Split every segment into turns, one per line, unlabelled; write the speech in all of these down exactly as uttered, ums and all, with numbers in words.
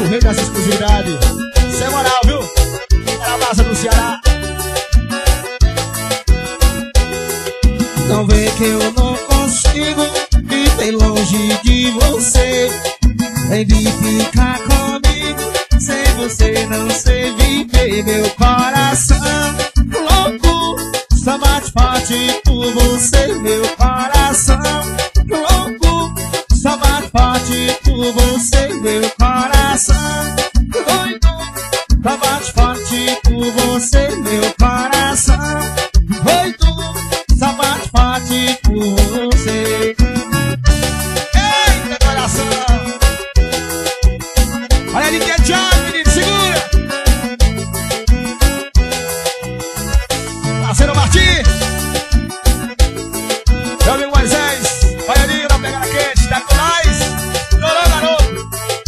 o rei dessa exclusividade. Sem moral, viu? Era a massa do Ceará.
Não vê que eu não consigo viver longe de você. Vem vir ficar comigo, sem você não sei viver. Meu coração louco, só bate forte por você. Meu coração louco, só bate forte por você. Meu coração doido, só bate forte por você. Meu coração doido, só bate forte por você.
Eita, coração! Olha ali que é Thiago, menino, segura! Parceiro Martim! Meu amigo Moisés, olha ali na pegada quente, tá com nós? Chorou, garoto!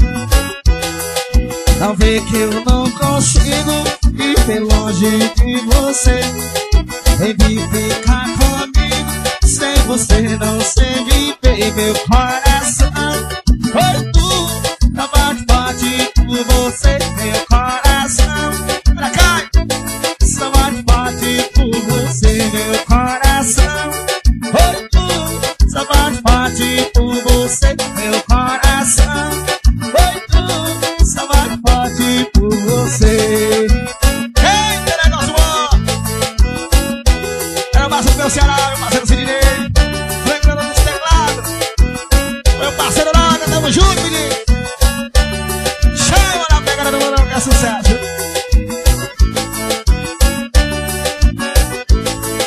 Não vê que eu não consigo viver longe de você. Vem vir ficar comigo, sem você não sei viver. Meu coração doido, só bate forte por você. Meu coração
Pra cá!
só bate forte por você. Meu coração doido, só bate forte por você. Meu coração doido, só bate forte por você.
Eita, negócio bom! Era o massa do meu Ceará, meu parceiro Sidney. Lembrando dos teclados. Meu parceiro Nada, tamo junto, menino. Chama na pegada do Morão, que é sucesso.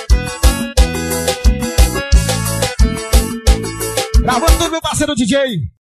Gravando tudo, meu parceiro D J